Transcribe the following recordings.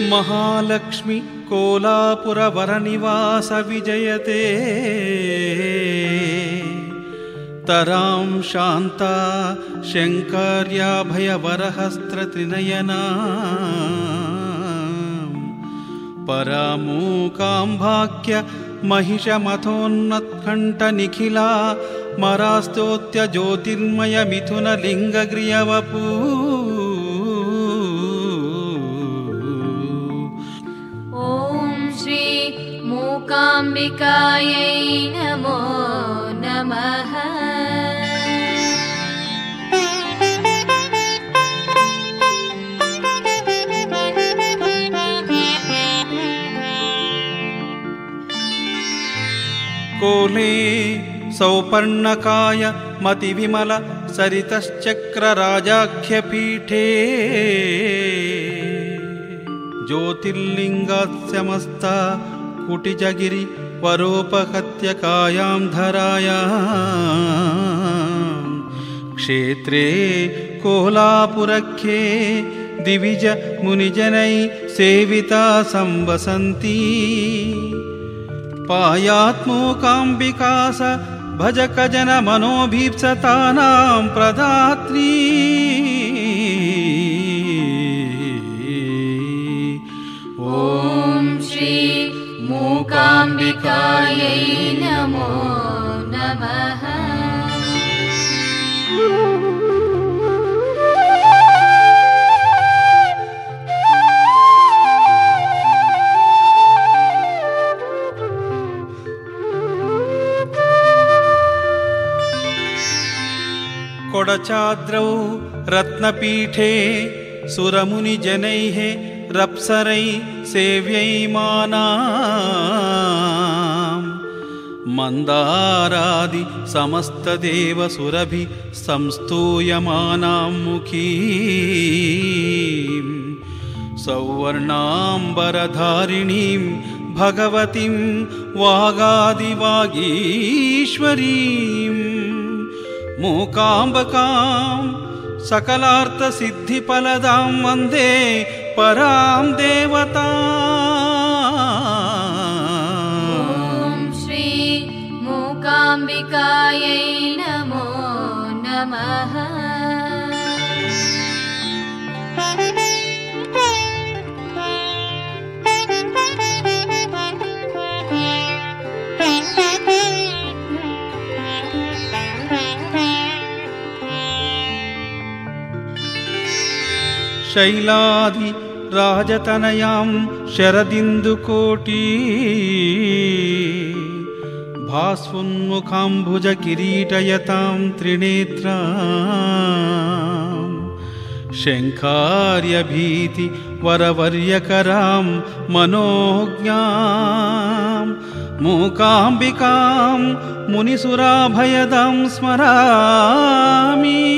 महालक्ष्मी कोलापुरवरनिवास विजयते तरां शान्ता शङ्कर्याभयवरहस्त्रत्रिनयना परामूकाम्भाख्य महिषमथोन्नत्कण्ठनिखिला मरास्तोत्य ज्योतिर्मय मिथुनलिङ्गग्रियवपू मूकाम्बिकायै नमो नमः। कोले सौपर्णकाय मतिविमल सरितश्चक्रराजाख्यपीठे ज्योतिर्लिङ्गास्यमस्ता कुटिजगिरि वरोपहत्यकायां धरायां क्षेत्रे कोलापुरख्ये दिविज मुनिजनै सेविता संवसन्ती पायात्मूकाम्बिकास भजकजन मनोभीप्सतानां प्रदात्री ॐ श्री मूकाम्बिकायै नमो नमः। कोडचाद्रौ रत्नपीठे सुरमुनिजनैः रप्सरै सेव्यैमानां मन्दारादि समस्तदेवसुरभि संस्तूयमानां मुखीं सौवर्णाम्बरधारिणीं भगवतीं वागादिवागीश्वरीं मूकाम्बकां सकलार्थसिद्धिफलदां वन्दे परां देवतां। ॐ श्री मूकाम्बिकायै नमो नमः। शैलादि राजतनयां शरदिन्दुकोटी भास्वन्मुखाम्बुजकिरीटयतां त्रिनेत्रां शङ्खार्यभीति वरवर्यकरां मनोज्ञां मूकाम्बिकां मुनिसुराभयदां स्मरामि।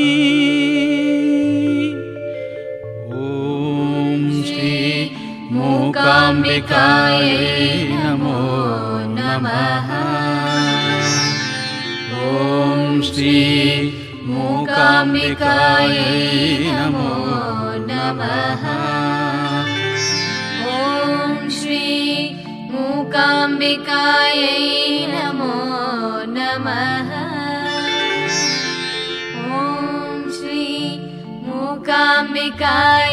मूकाम्बिकायै नमो नमः। ॐ श्री मूकाम्बिकायै नमो नमः। ॐ श्री मूकाम्बिकायै नमो नमः। ॐ श्री मूकाम्बिकायै